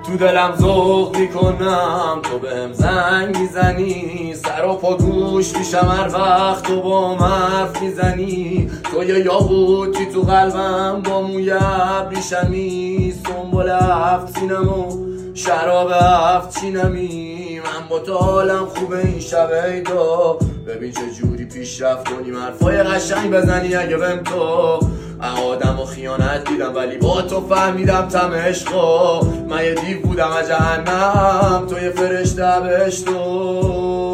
تو دلم ذوق میکنم تو بهم زنگ میزنی، سر و پا گوش میشم هر وقت تو با حرف میزنی. تو یه یاقوتی تو قلبم با موی ابریشمی، سنبل هفت سینم و شراب هفت چینمی. من با تو حالم خوبه این شب عیدا، ببین چه جوری پیشرفت کنیم حرفای قشنگ بزنی. اگه بهم تو آدم و خیانت دیدم ولی با تو فهمیدم تم عشقا. من یه دیو بودم از جهنم، تو یه فرشته بهشتو.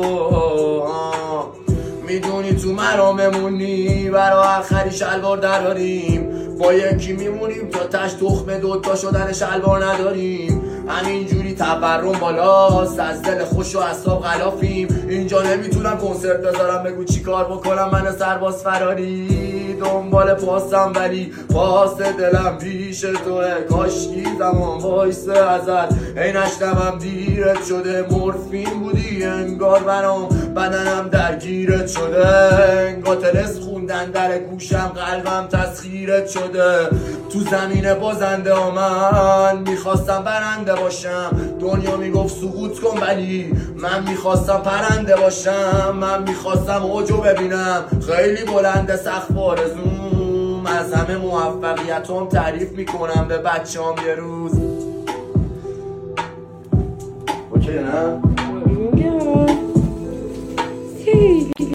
میدونی تو مراممونی برا آخری شلوار دراریم، با یکی میمونیم تا تش تخمه دوتا شدن شلوار نداریم. همینجوری تورم بالاست، از دل خوش و اعصاب غلافیم. اینجا نمیتونم کنسرت بذارم، بگو چی کار بکنم من سرباز فراری. دنبال پاسم ولی پاس دلم پیش توه، کاشکی زمان وایسته ازت ای نشنوم دیرت شده. مورفین بودی انگار برام بدنم درگیرت شده، انگار تلس خوندن در گوشم قلبم تسخیرت شده. تو زمین بازنده ها من میخواستم برنده باشم، دنیا میگفت سقوط کن ولی من میخواستم پرنده باشم. من میخواستم اوجو ببینم خیلی بلنده سقف آرزوم، از همه موفقیتام تعریف میکنم به بچه‌ام یه روز. اوکی نه؟